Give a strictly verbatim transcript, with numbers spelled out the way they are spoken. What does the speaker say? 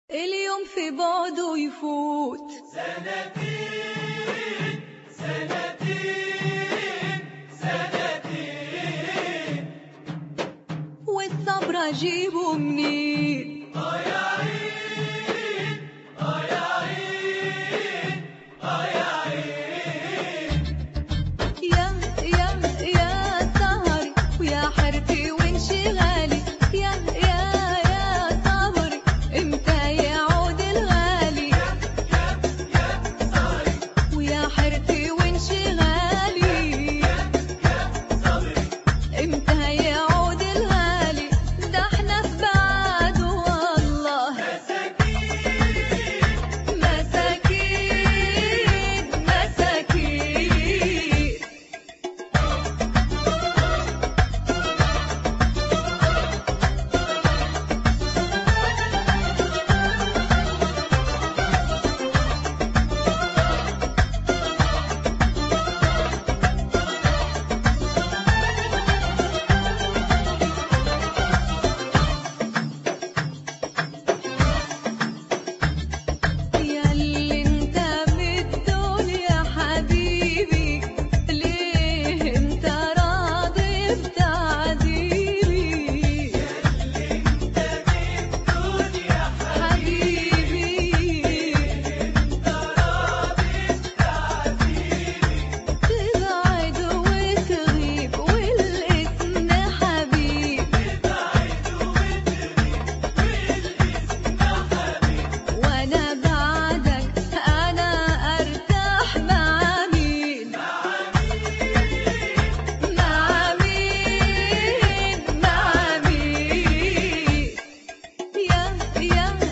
اليوم في بعده يفوت سنتين سنتين سنتين والصبر اجيبه منين؟ اه يا عين اه يا عين اه يا عين يا يا يا سهري ويا حرتي وانشغالي يا يا يا صبري امتى يعود الغالي يا يا يا صبري ويا حرتي وانشغالي يا يا صبري امتى يعود الغالي ده احنا في بعاد والله مساكين مساكين مساكين ياللي انت بالدنيا حبيبي ليه انت راضي بتعذيبي ياللي انت بالدنيا حبيبي انت راضي بتعذيبي تبعد وتغيب والاسم حبيب تبعد وتغيب والاسم حبيب وانا بعدك انا ارتاح مع مين مع مين مع مين مع مين يا يا